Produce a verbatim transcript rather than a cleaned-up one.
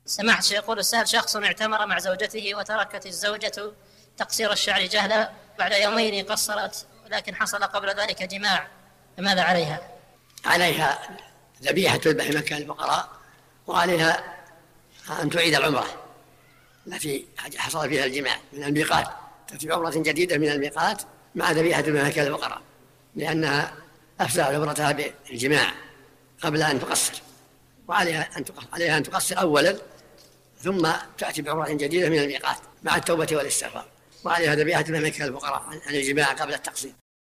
سماحة الشيخ يقول السائل: شخص اعتمر مع زوجته وتركت الزوجة تقصير الشعر جهلا، بعد يومين قصرت ولكن حصل قبل ذلك جماع، فماذا عليها؟ عليها ذبيحة تذبح في مكان الفقراء، وعليها أن تعيد العمرة التي حصل فيها الجماع من الميقات، تأتي بعمرة جديدة من الميقات مع ذبيحة في مكان الفقراء، لأنها أفسد عمرتها بالجماع قبل أن تقصر، وعليها أن تقصر, عليها أن تقصر أولا ثم تأتي بعمرة جديدة من الميقات مع التوبة والاستغفار، وعليها ذبيحة في مكان الفقراء عن الجماع قبل التقصير.